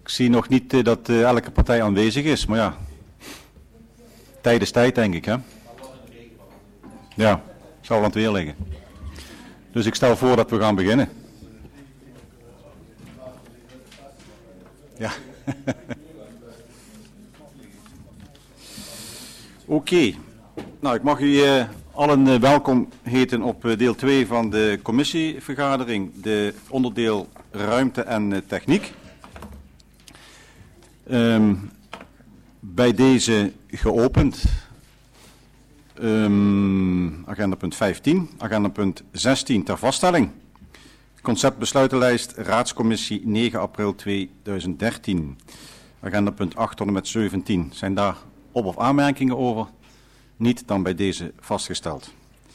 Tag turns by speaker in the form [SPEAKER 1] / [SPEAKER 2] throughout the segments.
[SPEAKER 1] Ik zie nog niet dat elke partij aanwezig is, maar ja, tijd is tijd, denk ik, hè? Ja, zal aan het weer liggen. Dus ik stel voor dat we gaan beginnen. Ja. Oké. Nou, ik mag u allen welkom heten op deel 2 van de commissievergadering, de onderdeel ruimte en techniek. Bij deze geopend. Agenda punt 15, agenda punt 16 ter vaststelling. Conceptbesluitenlijst Raadscommissie 9 april 2013. Agenda punt 8 tot en met 17. Zijn daar op- of aanmerkingen over? Niet, dan bij deze vastgesteld.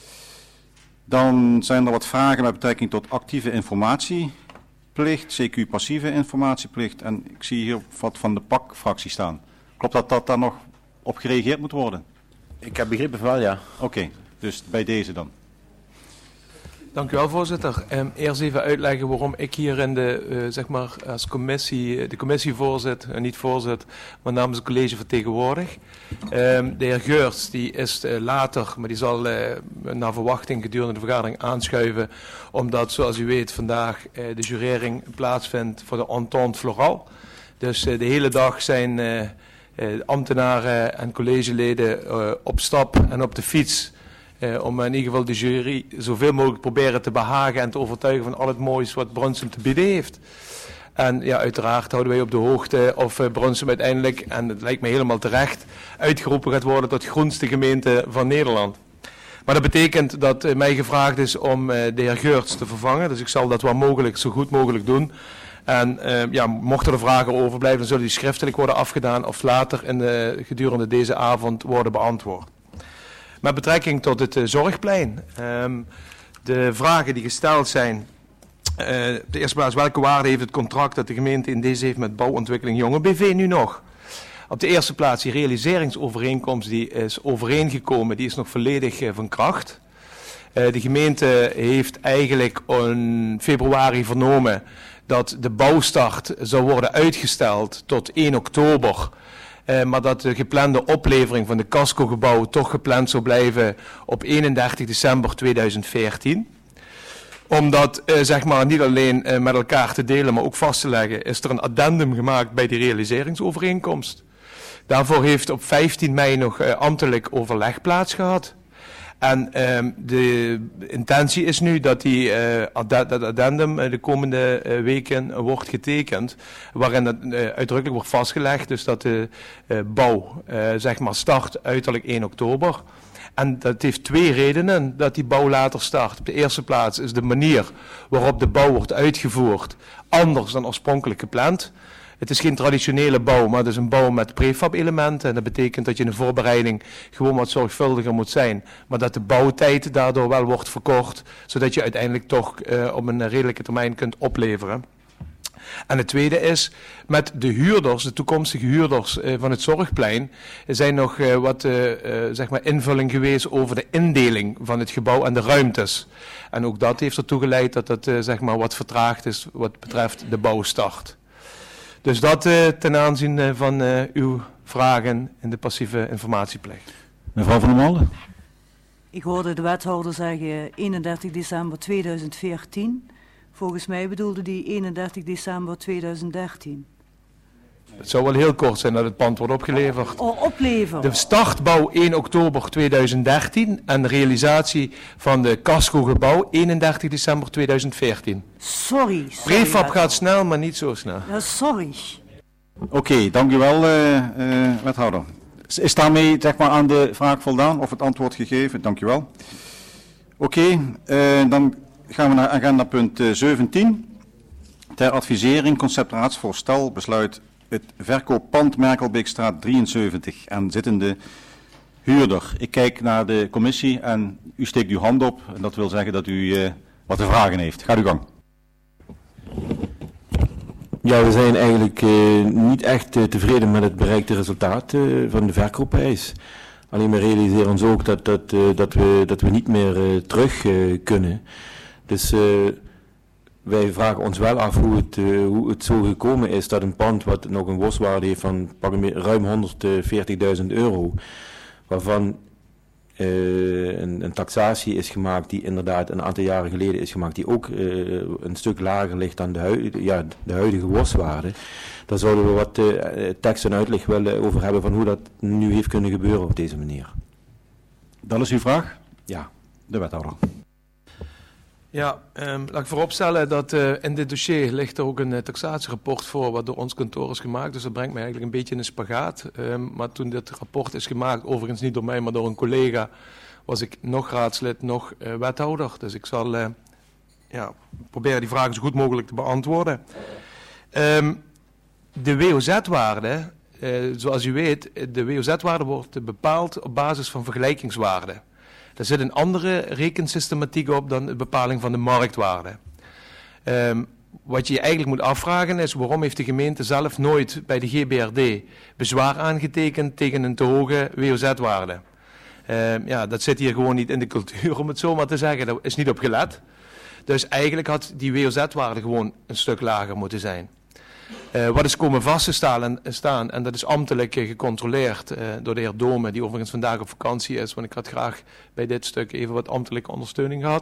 [SPEAKER 1] Dan zijn er wat vragen met betrekking tot actieve informatieplicht, CQ passieve informatieplicht. En ik zie hier wat van de PAK-fractie staan. Klopt dat daar nog op gereageerd moet worden?
[SPEAKER 2] Ik heb begrepen van wel, ja.
[SPEAKER 1] Oké, dus bij deze dan.
[SPEAKER 3] Dank u wel, voorzitter. Eerst even uitleggen waarom ik hier in de, zeg maar, als commissie, de commissie voorzit, niet voorzit, maar namens het college vertegenwoordig. De heer Geurts, die is later, maar die zal naar verwachting gedurende de vergadering aanschuiven, omdat, zoals u weet, vandaag de jurering plaatsvindt voor de Entente Floral. Dus de hele dag zijn ambtenaren en collegeleden op stap en op de fiets. Om in ieder geval de jury zoveel mogelijk proberen te behagen en te overtuigen van al het moois wat Brunsum te bieden heeft. En ja, uiteraard houden wij op de hoogte of Brunsum uiteindelijk, en het lijkt me helemaal terecht, uitgeroepen gaat worden tot groenste gemeente van Nederland. Maar dat betekent dat mij gevraagd is om de heer Geurts te vervangen. Dus ik zal dat wel mogelijk, zo goed mogelijk doen. En ja, mochten er vragen overblijven, dan zullen die schriftelijk worden afgedaan of later gedurende deze avond worden beantwoord. Met betrekking tot het zorgplein. De vragen die gesteld zijn. De eerste plaats, welke waarde heeft het contract dat de gemeente in deze heeft met Bouwontwikkeling Jonge BV nu nog? Op de eerste plaats, die realiseringsovereenkomst die is overeengekomen, die is nog volledig van kracht. De gemeente heeft eigenlijk in februari vernomen dat de bouwstart zou worden uitgesteld tot 1 oktober. Maar dat de geplande oplevering van de cascogebouw toch gepland zou blijven op 31 december 2014. Om dat zeg maar niet alleen met elkaar te delen, maar ook vast te leggen, is er een addendum gemaakt bij die realiseringsovereenkomst. Daarvoor heeft op 15 mei nog ambtelijk overleg plaats gehad. En de intentie is nu dat dat addendum de komende weken wordt getekend, waarin het uitdrukkelijk wordt vastgelegd, dus dat de bouw zeg maar start uiterlijk 1 oktober. En dat heeft 2 redenen dat die bouw later start. Op de eerste plaats is de manier waarop de bouw wordt uitgevoerd anders dan oorspronkelijk gepland. Het is geen traditionele bouw, maar het is een bouw met prefab elementen. En dat betekent dat je in de voorbereiding gewoon wat zorgvuldiger moet zijn. Maar dat de bouwtijd daardoor wel wordt verkort, zodat je uiteindelijk toch op een redelijke termijn kunt opleveren. En het tweede is, met de huurders, de toekomstige huurders van het Zorgplein, zijn nog wat zeg maar invulling geweest over de indeling van het gebouw en de ruimtes. En ook dat heeft ertoe geleid dat het zeg maar wat vertraagd is wat betreft de bouwstart. Dus dat ten aanzien van uw vragen in de passieve informatieplicht.
[SPEAKER 1] Mevrouw van der Molen.
[SPEAKER 4] Ik hoorde de wethouder zeggen 31 december 2014. Volgens mij bedoelde die 31 december 2013.
[SPEAKER 3] Het zou wel heel kort zijn dat het pand wordt opgeleverd.
[SPEAKER 4] Oh, opleveren.
[SPEAKER 3] De startbouw 1 oktober 2013 en de realisatie van de cascogebouw 31 december 2014.
[SPEAKER 4] Sorry.
[SPEAKER 3] Prefab gaat snel, maar niet zo snel.
[SPEAKER 4] Ja, sorry.
[SPEAKER 1] Oké, dank u wel, wethouder. Is daarmee zeg maar, aan de vraag voldaan of het antwoord gegeven? Dank u wel. Oké, dan gaan we naar agenda punt 17. Ter advisering, conceptraadsvoorstel, besluit het verkooppand Merkelbeekstraat 73 en zittende huurder. Ik kijk naar de commissie en u steekt uw hand op. En dat wil zeggen dat u wat te vragen heeft. Gaat uw gang.
[SPEAKER 2] Ja, we zijn eigenlijk niet echt tevreden met het bereikte resultaat van de verkoopprijs. Alleen we realiseren ons ook dat we niet meer terug kunnen. Dus wij vragen ons wel af hoe het zo gekomen is dat een pand wat nog een WOS-waarde heeft van ruim 140.000 euro, waarvan een taxatie is gemaakt die inderdaad een aantal jaren geleden is gemaakt, die ook een stuk lager ligt dan de huidige WOS-waarde. Daar zouden we wat tekst en uitleg wel over hebben van hoe dat nu heeft kunnen gebeuren op deze manier.
[SPEAKER 1] Dat is uw vraag?
[SPEAKER 2] Ja.
[SPEAKER 1] De wethouder.
[SPEAKER 3] Ja, laat ik vooropstellen dat in dit dossier ligt er ook een taxatierapport voor wat door ons kantoor is gemaakt. Dus dat brengt mij eigenlijk een beetje in een spagaat. Maar toen dit rapport is gemaakt, overigens niet door mij, maar door een collega, was ik nog raadslid, nog wethouder. Dus ik zal proberen die vragen zo goed mogelijk te beantwoorden. De WOZ-waarde, zoals u weet, de WOZ-waarde wordt bepaald op basis van vergelijkingswaarden. Er zit een andere rekensystematiek op dan de bepaling van de marktwaarde. Wat je eigenlijk moet afvragen is, waarom heeft de gemeente zelf nooit bij de GBRD bezwaar aangetekend tegen een te hoge WOZ-waarde? Dat zit hier gewoon niet in de cultuur, om het zo maar te zeggen. Daar is niet op gelet. Dus eigenlijk had die WOZ-waarde gewoon een stuk lager moeten zijn. Wat is komen vast te staan, en dat is ambtelijk gecontroleerd door de heer Dome, die overigens vandaag op vakantie is, want ik had graag bij dit stuk even wat ambtelijke ondersteuning gehad.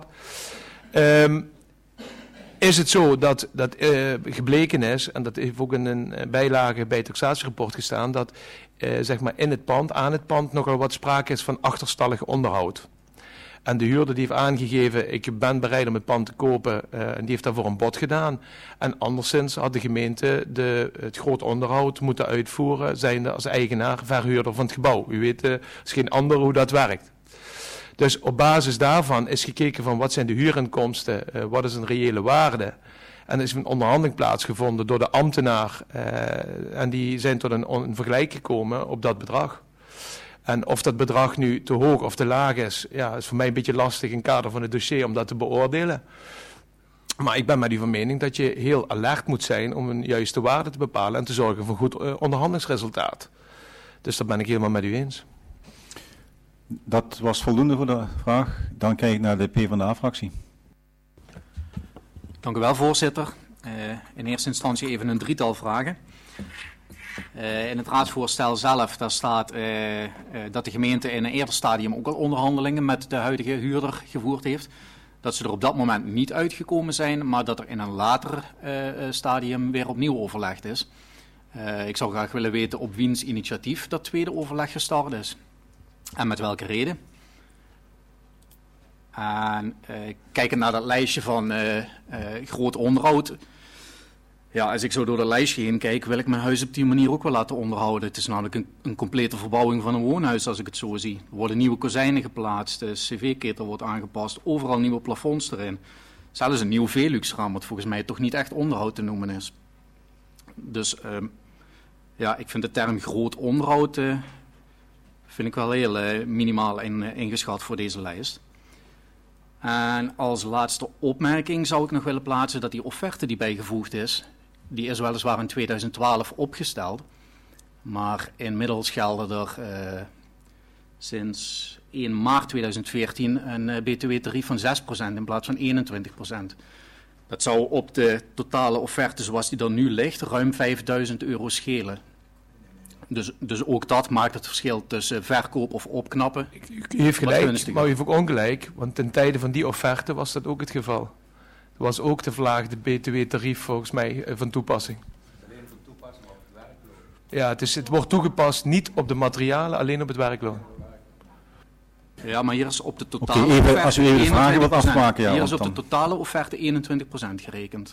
[SPEAKER 3] Is het zo dat gebleken is, en dat heeft ook in een bijlage bij het taxatierapport gestaan, dat zeg maar in het pand, aan het pand, nogal wat sprake is van achterstallig onderhoud. En de huurder die heeft aangegeven, ik ben bereid om het pand te kopen, en die heeft daarvoor een bod gedaan. En anderszins had de gemeente het groot onderhoud moeten uitvoeren, zijnde als eigenaar, verhuurder van het gebouw. U weet als geen ander hoe dat werkt. Dus op basis daarvan is gekeken van wat zijn de huurinkomsten, wat is een reële waarde. En er is een onderhandeling plaatsgevonden door de ambtenaar, en die zijn tot een vergelijk gekomen op dat bedrag. En of dat bedrag nu te hoog of te laag is voor mij een beetje lastig in het kader van het dossier om dat te beoordelen. Maar ik ben met u van mening dat je heel alert moet zijn om een juiste waarde te bepalen en te zorgen voor een goed onderhandelingsresultaat. Dus dat ben ik helemaal met u eens.
[SPEAKER 1] Dat was voldoende voor de vraag. Dan kijk ik naar de PvdA-fractie.
[SPEAKER 5] Dank u wel, voorzitter. In eerste instantie even een drietal vragen. In het raadsvoorstel zelf, daar staat dat de gemeente in een eerder stadium ook al onderhandelingen met de huidige huurder gevoerd heeft. Dat ze er op dat moment niet uitgekomen zijn, maar dat er in een later stadium weer opnieuw overlegd is. Ik zou graag willen weten op wiens initiatief dat tweede overleg gestart is. En met welke reden. En kijkend naar dat lijstje van groot onderhoud. Ja, als ik zo door de lijstje heen kijk, wil ik mijn huis op die manier ook wel laten onderhouden. Het is namelijk een complete verbouwing van een woonhuis als ik het zo zie. Er worden nieuwe kozijnen geplaatst, de cv-ketel wordt aangepast, overal nieuwe plafonds erin. Zelfs een nieuw Velux-raam, wat volgens mij toch niet echt onderhoud te noemen is. Dus ik vind de term groot onderhoud vind ik wel heel minimaal ingeschat voor deze lijst. En als laatste opmerking zou ik nog willen plaatsen dat die offerte die bijgevoegd is, die is weliswaar in 2012 opgesteld, maar inmiddels gelden er sinds 1 maart 2014 een btw-tarief van 6% in plaats van 21%. Dat zou op de totale offerte zoals die er nu ligt ruim €5.000 schelen. Dus ook dat maakt het verschil tussen verkoop of opknappen.
[SPEAKER 3] U heeft gelijk, maar u heeft ook ongelijk, want ten tijde van die offerte was dat ook het geval. Er was ook de verlaagde btw-tarief volgens mij van toepassing. Alleen van toepassing op het werkloon? Ja, het wordt toegepast niet op de materialen, alleen op het werkloon.
[SPEAKER 5] Ja, maar hier is op de totale
[SPEAKER 1] offerte, als u even de vragen wilt afmaken. Ja,
[SPEAKER 5] hier is op de totale offerte 21% gerekend.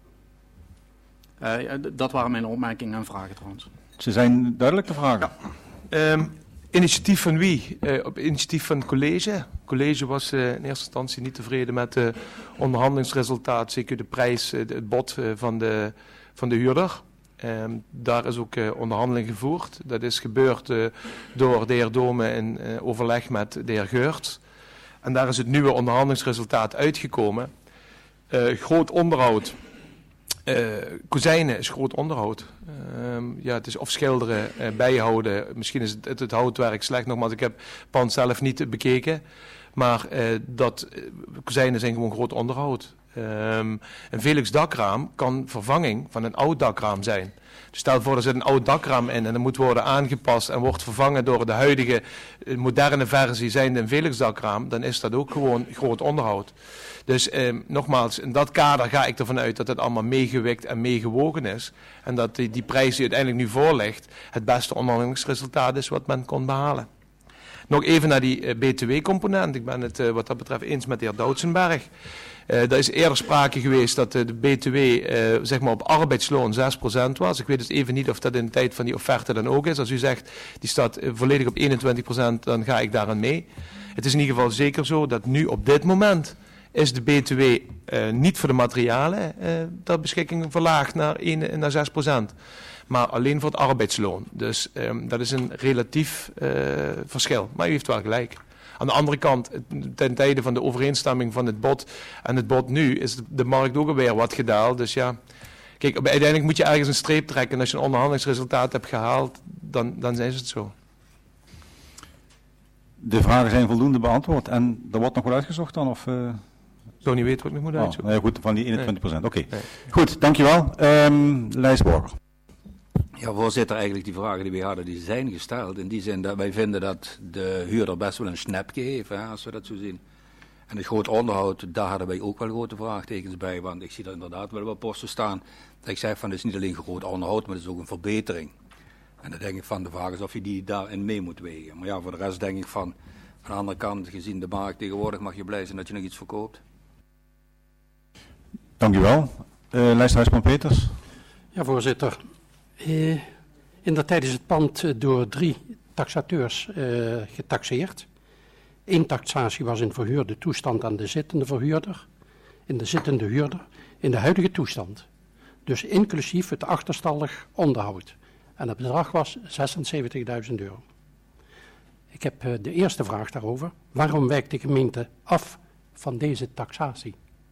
[SPEAKER 5] Dat waren mijn opmerkingen en vragen trouwens.
[SPEAKER 1] Ze zijn duidelijk, de vragen.
[SPEAKER 3] Ja. Initiatief van wie? Op initiatief van het college. Het college was in eerste instantie niet tevreden met het onderhandelingsresultaat, zeker de prijs, het bod van de huurder. Daar is ook onderhandeling gevoerd. Dat is gebeurd door de heer Dome in overleg met de heer Geurts. En daar is het nieuwe onderhandelingsresultaat uitgekomen. Groot onderhoud. Kozijnen is groot onderhoud. Het is of schilderen, bijhouden. Misschien is het houtwerk slecht, nogmaals, ik heb het pand zelf niet bekeken. Maar kozijnen zijn gewoon groot onderhoud. Een Velux dakraam kan vervanging van een oud dakraam zijn. Dus stel voor, er zit een oud dakraam in en dat moet worden aangepast en wordt vervangen door de huidige moderne versie zijnde een Velux dakraam, dan is dat ook gewoon groot onderhoud. Dus nogmaals, in dat kader ga ik ervan uit dat het allemaal meegewikt en meegewogen is. En dat die prijs die uiteindelijk nu voor ligt, het beste onderhandelingsresultaat is wat men kon behalen. Nog even naar die BTW-component. Ik ben het wat dat betreft eens met de heer Doutsenberg. Er is eerder sprake geweest dat de BTW zeg maar op arbeidsloon 6% was. Ik weet dus even niet of dat in de tijd van die offerte dan ook is. Als u zegt, die staat volledig op 21%, dan ga ik daaraan mee. Het is in ieder geval zeker zo dat nu op dit moment is de BTW niet voor de materialen ter beschikking verlaagd naar 6%. Maar alleen voor het arbeidsloon. Dus dat is een relatief verschil. Maar u heeft wel gelijk. Aan de andere kant, ten tijde van de overeenstemming van het bod en het bod nu, is de markt ook alweer wat gedaald. Dus ja, kijk, uiteindelijk moet je ergens een streep trekken. En als je een onderhandelingsresultaat hebt gehaald, dan is het zo.
[SPEAKER 1] De vragen zijn voldoende beantwoord. En er wordt nog wel uitgezocht dan? Of,
[SPEAKER 3] Zo niet weet wat ik nog moet uitzoeken.
[SPEAKER 1] Nee, goed, van die 21%.
[SPEAKER 3] Nee.
[SPEAKER 1] Oké.
[SPEAKER 3] Nee.
[SPEAKER 1] Goed, dankjewel. Lijsborger.
[SPEAKER 6] Ja, voorzitter, eigenlijk die vragen die we hadden, die zijn gesteld. In die zin dat wij vinden dat de huurder best wel een snapje heeft, hè, als we dat zo zien. En het groot onderhoud, daar hadden wij ook wel grote vraagtekens bij. Want ik zie er inderdaad wel wat posten staan. Dat ik zeg van, het is niet alleen groot onderhoud, maar het is ook een verbetering. En dan denk ik van, de vraag is of je die daarin mee moet wegen. Maar ja, voor de rest denk ik van de andere kant, gezien de markt tegenwoordig, mag je blij zijn dat je nog iets verkoopt.
[SPEAKER 1] Dankjewel. Lijsthuisman Peters.
[SPEAKER 7] Ja, voorzitter. In de tijd is het pand door 3 taxateurs getaxeerd. 1 taxatie was in verhuurde toestand aan de zittende verhuurder, in de zittende huurder, in de huidige toestand. Dus inclusief het achterstallig onderhoud. En het bedrag was €76.000. Ik heb de eerste vraag daarover. Waarom wijkt de gemeente af van deze taxatie?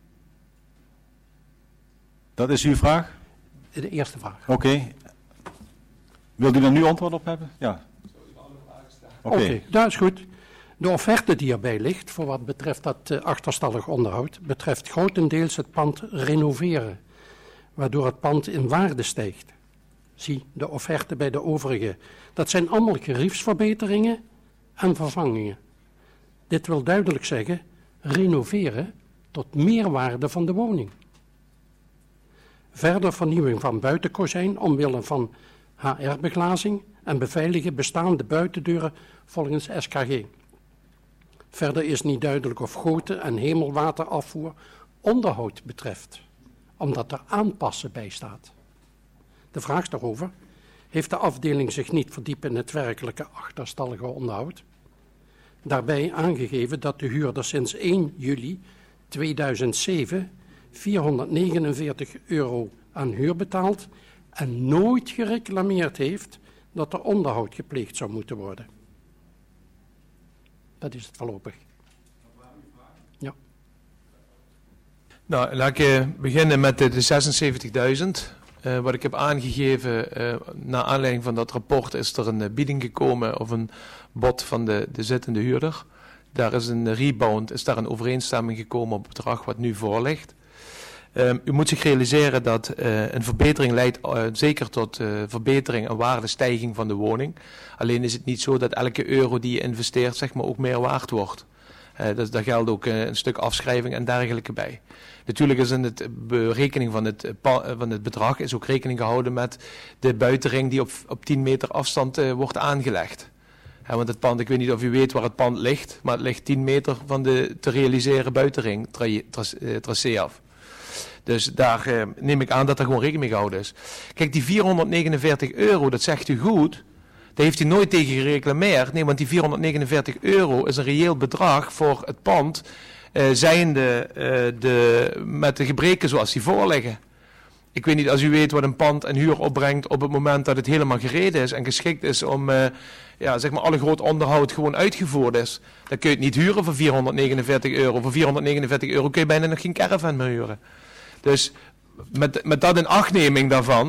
[SPEAKER 1] Dat is uw vraag?
[SPEAKER 7] De eerste vraag.
[SPEAKER 1] Oké. Wilt u daar nu antwoord op hebben? Ja.
[SPEAKER 7] Oké, dat is goed. De offerte die erbij ligt, voor wat betreft dat achterstallig onderhoud, betreft grotendeels het pand renoveren, waardoor het pand in waarde stijgt. Zie de offerte bij de overige. Dat zijn allemaal geriefsverbeteringen en vervangingen. Dit wil duidelijk zeggen, renoveren tot meerwaarde van de woning. Verder vernieuwing van buitenkozijn omwille van HR-beglazing en beveiligen bestaande buitendeuren volgens SKG. Verder is niet duidelijk of goten en hemelwaterafvoer onderhoud betreft, omdat er aanpassen bij staat. De vraag daarover, heeft de afdeling zich niet verdiept in het werkelijke achterstallige onderhoud? Daarbij aangegeven dat de huurder sinds 1 juli 2007 €449 aan huur betaalt en nooit gereclameerd heeft dat er onderhoud gepleegd zou moeten worden. Dat is het voorlopig. Ja.
[SPEAKER 3] Nou, laat ik beginnen met de 76.000. Wat ik heb aangegeven, naar aanleiding van dat rapport is er een bieding gekomen of een bod van de zittende huurder. Daar is een rebound, is daar een overeenstemming gekomen op het bedrag wat nu voor ligt. U moet zich realiseren dat een verbetering leidt zeker tot verbetering en waardestijging van de woning. Alleen is het niet zo dat elke euro die je investeert zeg maar ook meer waard wordt. Dus daar geldt ook een stuk afschrijving en dergelijke bij. Natuurlijk is in de berekening van het bedrag is ook rekening gehouden met de buitenring die op 10 meter afstand wordt aangelegd. Want het pand, ik weet niet of u weet waar het pand ligt, maar het ligt 10 meter van de te realiseren buitenring tracé af. Dus daar neem ik aan dat er gewoon rekening mee gehouden is. Kijk, die €449, dat zegt u goed. Daar heeft u nooit tegen gereclameerd. Nee, want die €449 is een reëel bedrag voor het pand, zijnde met de gebreken zoals die voorliggen. Ik weet niet, als u weet wat een pand en huur opbrengt op het moment dat het helemaal gereden is en geschikt is om zeg maar alle groot onderhoud gewoon uitgevoerd is, dan kun je het niet huren voor €449. Voor €449 kun je bijna nog geen caravan meer huren. Dus met dat in achtneming daarvan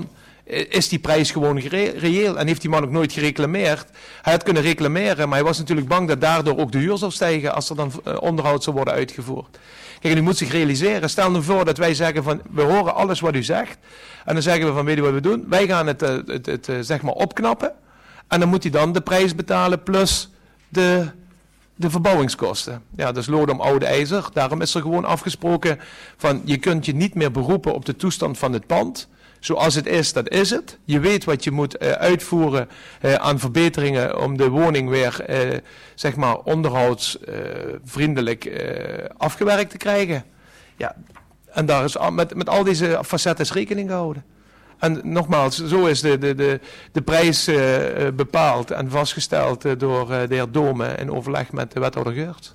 [SPEAKER 3] is die prijs gewoon reëel. En heeft die man ook nooit gereclameerd. Hij had kunnen reclameren, maar hij was natuurlijk bang dat daardoor ook de huur zou stijgen als er dan onderhoud zou worden uitgevoerd. Kijk, en u moet zich realiseren, stel nu voor dat wij zeggen van, we horen alles wat u zegt. En dan zeggen we van, weet je wat we doen? Wij gaan het zeg maar opknappen. En dan moet hij dan de prijs betalen plus de verbouwingskosten. Ja, dat is lood om oude ijzer. Daarom is er gewoon afgesproken van, je kunt je niet meer beroepen op de toestand van het pand. Zoals het is, dat is het. Je weet wat je moet uitvoeren aan verbeteringen om de woning weer zeg maar onderhoudsvriendelijk afgewerkt te krijgen. Ja, en daar is met al deze facetten rekening gehouden. En nogmaals, zo is de prijs bepaald en vastgesteld door de heer Dome in overleg met de wethouder Geurt.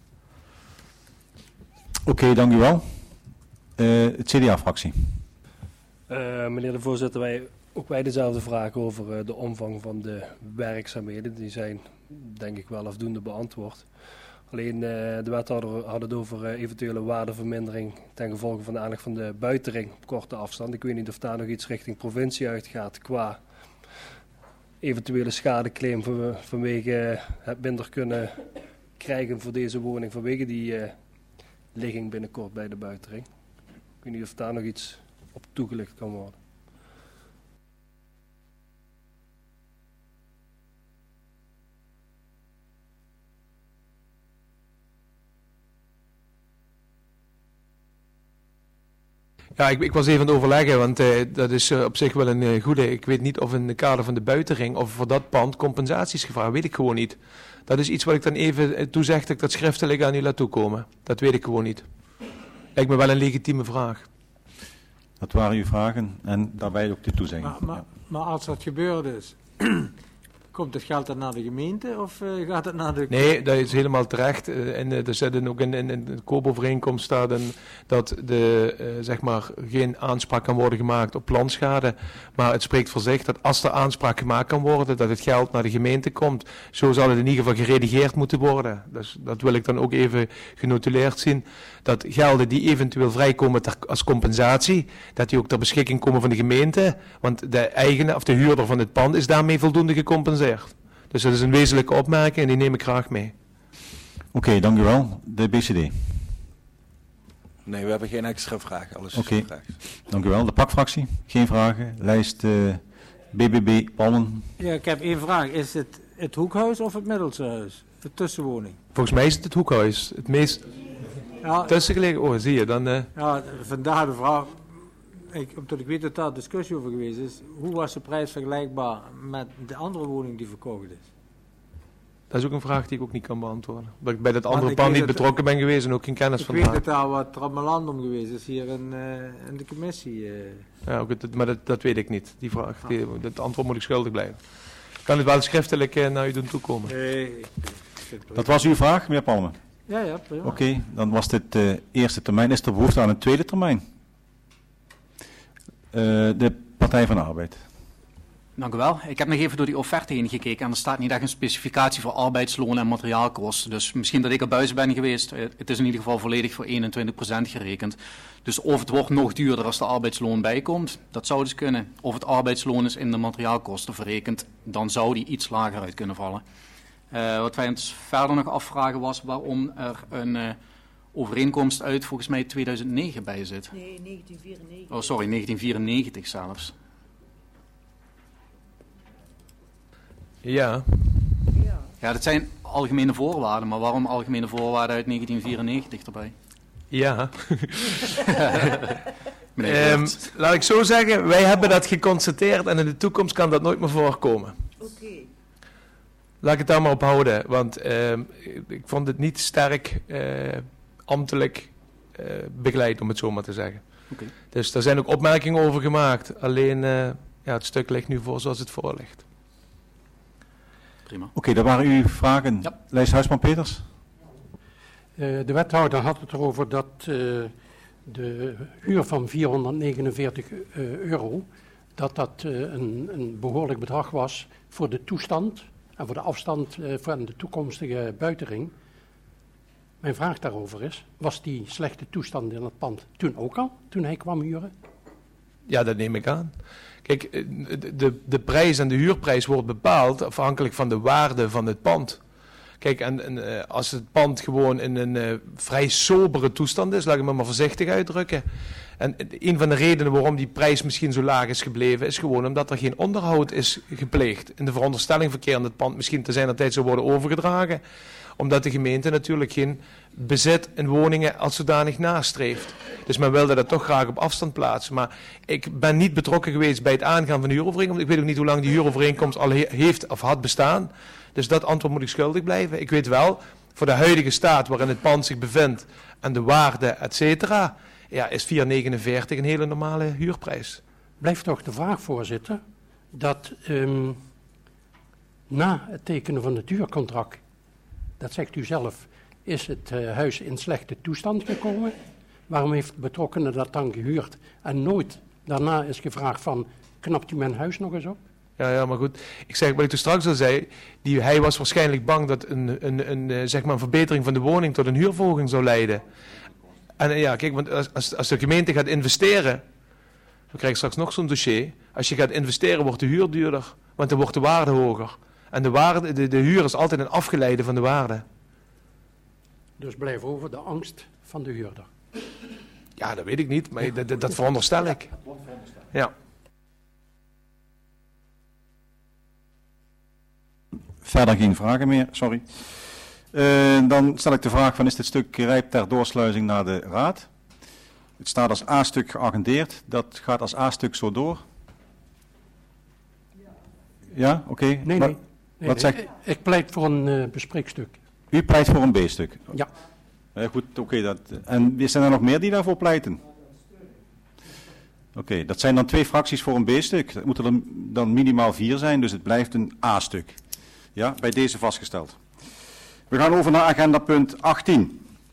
[SPEAKER 1] Oké, dank u wel. Het CDA-fractie.
[SPEAKER 8] Meneer de voorzitter, ook wij dezelfde vraag over de omvang van de werkzaamheden. Die zijn denk ik wel afdoende beantwoord. Alleen de wethouder had het over eventuele waardevermindering ten gevolge van de aanleg van de buitenring op korte afstand. Ik weet niet of daar nog iets richting provincie uitgaat qua eventuele schadeclaim vanwege het minder kunnen krijgen voor deze woning vanwege die ligging binnenkort bij de buitenring. Ik weet niet of daar nog iets op toegelicht kan worden.
[SPEAKER 3] Ja, ik was even aan het overleggen, want dat is op zich wel een goede. Ik weet niet of in het kader van de buitenring of voor dat pand compensaties gevraagd, weet ik gewoon niet. Dat is iets wat ik dan even toezeg dat ik dat schriftelijk aan u laat toekomen. Dat weet ik gewoon niet. Lijkt me wel een legitieme vraag.
[SPEAKER 1] Dat waren uw vragen en daarbij ook de toezegging.
[SPEAKER 9] Maar als dat gebeurd is, komt het geld dan naar de gemeente of gaat het naar de...
[SPEAKER 3] Nee, dat is helemaal terecht. En er zit ook in de koopovereenkomst staat dat zeg maar geen aanspraak kan worden gemaakt op planschade. Maar het spreekt voor zich dat als er aanspraak gemaakt kan worden, dat het geld naar de gemeente komt. Zo zal het in ieder geval geredigeerd moeten worden. Dus dat wil ik dan ook even genotuleerd zien. Dat gelden die eventueel vrijkomen als compensatie, dat die ook ter beschikking komen van de gemeente. Want de eigenaar of de huurder van het pand is daarmee voldoende gecompenseerd. Dus dat is een wezenlijke opmerking en die neem ik graag mee.
[SPEAKER 1] Oké, dank u wel. De BCD.
[SPEAKER 10] Nee, we hebben geen extra vragen. Alles is gevraagd.
[SPEAKER 1] Dank u wel. De PAK-fractie. Geen vragen. Lijst BBB Palmen.
[SPEAKER 9] Ja, ik heb één vraag. Is het het hoekhuis of het middelste huis? De tussenwoning?
[SPEAKER 3] Volgens mij is het hoekhuis. Het meest tussengelegen. Oh, zie je dan.
[SPEAKER 9] Ja, vandaar de vraag. Omdat ik weet dat daar discussie over geweest is. Hoe was de prijs vergelijkbaar met de andere woning die verkocht is?
[SPEAKER 3] Dat is ook een vraag die ik ook niet kan beantwoorden. Dat ik bij dat andere pand niet betrokken ben geweest en ook geen kennis van heb.
[SPEAKER 9] Ik weet dat daar wat trammelandom geweest is hier in de commissie.
[SPEAKER 3] Ja, maar dat weet ik niet. Die vraag, dat antwoord moet ik schuldig blijven. Ik kan het wel schriftelijk naar u doen toekomen.
[SPEAKER 1] Dat was uw vraag, meneer Palmen?
[SPEAKER 9] Ja, prima.
[SPEAKER 1] Oké, dan was dit de eerste termijn. Is er behoefte aan een tweede termijn? De Partij van de Arbeid.
[SPEAKER 5] Dank u wel. Ik heb nog even door die offerte heen gekeken en er staat niet echt een specificatie voor arbeidsloon en materiaalkosten. Dus misschien dat ik er buiten ben geweest. Het is in ieder geval volledig voor 21% gerekend. Dus of het wordt nog duurder als de arbeidsloon bijkomt, dat zou dus kunnen. Of het arbeidsloon is in de materiaalkosten verrekend, dan zou die iets lager uit kunnen vallen. Wat wij ons verder nog afvragen was waarom er een overeenkomst uit volgens mij 2009 bij zit.
[SPEAKER 4] Nee, 1994.
[SPEAKER 5] Oh, sorry, 1994 zelfs.
[SPEAKER 3] Ja.
[SPEAKER 5] Ja, dat zijn algemene voorwaarden, maar waarom algemene voorwaarden uit 1994 erbij?
[SPEAKER 3] Ja. Laat ik zo zeggen, wij hebben dat geconstateerd en in de toekomst kan dat nooit meer voorkomen.
[SPEAKER 4] Oké.
[SPEAKER 3] Laat ik het daar maar op houden, want ik vond het niet sterk ambtelijk begeleid, om het zo maar te zeggen.
[SPEAKER 5] Okay.
[SPEAKER 3] Dus daar zijn ook opmerkingen over gemaakt, alleen het stuk ligt nu voor zoals het voor ligt.
[SPEAKER 1] Oké, dat waren uw vragen.
[SPEAKER 5] Ja.
[SPEAKER 1] Lijst Huisman-Peters.
[SPEAKER 7] De wethouder had het erover dat de huur van €449, dat een behoorlijk bedrag was voor de toestand en voor de afstand van de toekomstige buitenring. Mijn vraag daarover is, was die slechte toestand in het pand toen ook al, toen hij kwam huren?
[SPEAKER 3] Ja, dat neem ik aan. Kijk, de prijs en de huurprijs wordt bepaald afhankelijk van de waarde van het pand. Kijk, en als het pand gewoon in een vrij sobere toestand is, laat ik me maar voorzichtig uitdrukken. En een van de redenen waarom die prijs misschien zo laag is gebleven, is gewoon omdat er geen onderhoud is gepleegd. In de veronderstelling verkeerde het pand misschien te zijn tijd zou worden overgedragen. Omdat de gemeente natuurlijk geen bezit in woningen als zodanig nastreeft. Dus men wilde dat toch graag op afstand plaatsen. Maar ik ben niet betrokken geweest bij het aangaan van de huurovereenkomst. Ik weet ook niet hoe lang die huurovereenkomst al heeft of had bestaan. Dus dat antwoord moet ik schuldig blijven. Ik weet wel, voor de huidige staat waarin het pand zich bevindt en de waarde, et cetera, ja, is 4,49 een hele normale huurprijs.
[SPEAKER 7] Blijft toch de vraag, voorzitter, dat na het tekenen van het huurcontract, dat zegt u zelf, is het huis in slechte toestand gekomen. Waarom heeft de betrokkenen dat dan gehuurd en nooit daarna is gevraagd van, knapt u mijn huis nog eens op?
[SPEAKER 3] Ja, maar goed. Ik zeg wat ik toen straks al zei. Hij was waarschijnlijk bang dat zeg maar een verbetering van de woning tot een huurverhoging zou leiden. En ja, kijk, want als de gemeente gaat investeren, dan krijg je straks nog zo'n dossier. Als je gaat investeren wordt de huur duurder, want dan wordt de waarde hoger. En de huur is altijd een afgeleide van de waarde.
[SPEAKER 7] Dus blijf over de angst van de huurder.
[SPEAKER 3] Ja, dat weet ik niet, maar dat veronderstel ik. Ja.
[SPEAKER 1] Verder geen vragen meer, sorry. Dan stel ik de vraag van, is dit stuk rijp ter doorsluizing naar de raad? Het staat als A-stuk geagendeerd. Dat gaat als A-stuk zo door? Ja, oké.
[SPEAKER 7] Nee.
[SPEAKER 1] Wat zegt?
[SPEAKER 7] Ik pleit voor een bespreekstuk.
[SPEAKER 1] U pleit voor een B-stuk?
[SPEAKER 7] Ja.
[SPEAKER 1] Goed, oké. En zijn er nog meer die daarvoor pleiten? Oké, dat zijn dan 2 fracties voor een B-stuk. Dat moeten er dan minimaal 4 zijn, dus het blijft een A-stuk. Ja, bij deze vastgesteld. We gaan over naar agenda punt 18.